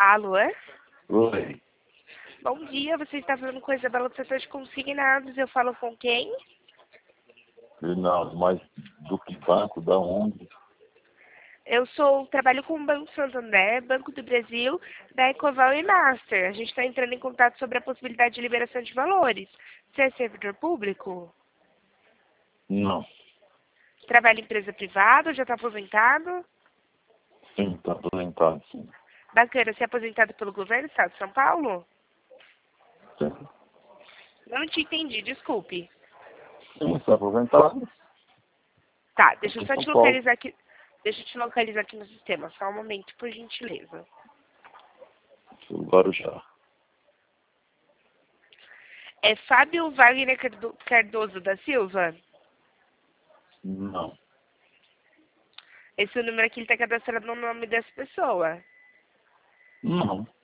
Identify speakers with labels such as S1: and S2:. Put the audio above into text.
S1: Alô?
S2: Oi.
S1: Bom dia, você está falando com a Isabela do setor de consignados. Eu falo com quem?
S2: Reinaldo, mas do que banco? Da onde?
S1: Trabalho com o Banco Santander, Banco do Brasil, da Ecoval e Master. A gente está entrando em contato sobre a possibilidade de liberação de valores. Você é servidor público?
S2: Não.
S1: Trabalha em empresa privada ou já está aposentado?
S2: Sim, está aposentado, sim.
S1: Bacana, você é aposentado pelo governo do Estado de São Paulo?
S2: Sim,
S1: Não te entendi, desculpe.
S2: está aposentado
S1: Tá, deixa
S2: aqui
S1: eu
S2: em
S1: só
S2: São
S1: te
S2: Paulo.
S1: localizar aqui. Deixa eu te localizar aqui no sistema, só um momento, por gentileza.
S2: Guarujá.
S1: É Fábio Wagner Cardoso da Silva?
S2: Não.
S1: Esse número aqui está cadastrado no nome dessa pessoa.
S2: Não.